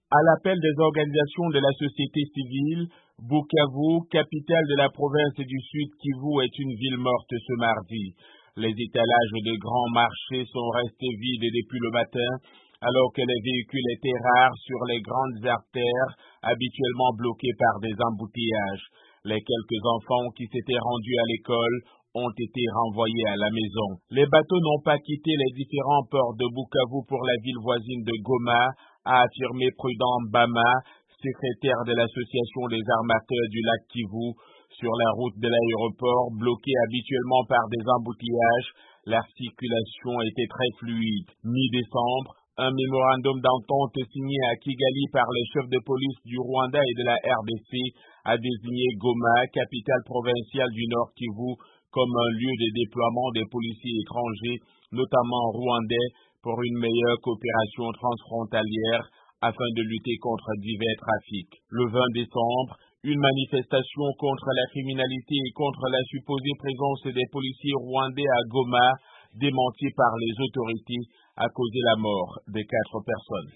À l'appel des organisations de la société civile, Bukavu, capitale de la province du Sud Kivu, est une ville morte ce mardi. Les étalages de grands marchés sont restés vides depuis le matin, alors que les véhicules étaient rares sur les grandes artères, habituellement bloquées par des embouteillages. Les quelques enfants qui s'étaient rendus à l'école ont été renvoyés à la maison. Les bateaux n'ont pas quitté les différents ports de Bukavu pour la ville voisine de Goma, a affirmé Prudent Bama, secrétaire de l'association des armateurs du lac Kivu. Sur la route de l'aéroport, bloquée habituellement par des embouteillages, la circulation était très fluide. Mi-décembre, un mémorandum d'entente signé à Kigali par les chefs de police du Rwanda et de la RDC a désigné Goma, capitale provinciale du Nord Kivu, comme un lieu de déploiement des policiers étrangers, notamment rwandais, pour une meilleure coopération transfrontalière afin de lutter contre divers trafics. Le 20 décembre, une manifestation contre la criminalité et contre la supposée présence des policiers rwandais à Goma, démentie par les autorités, a causé la mort de 4 personnes.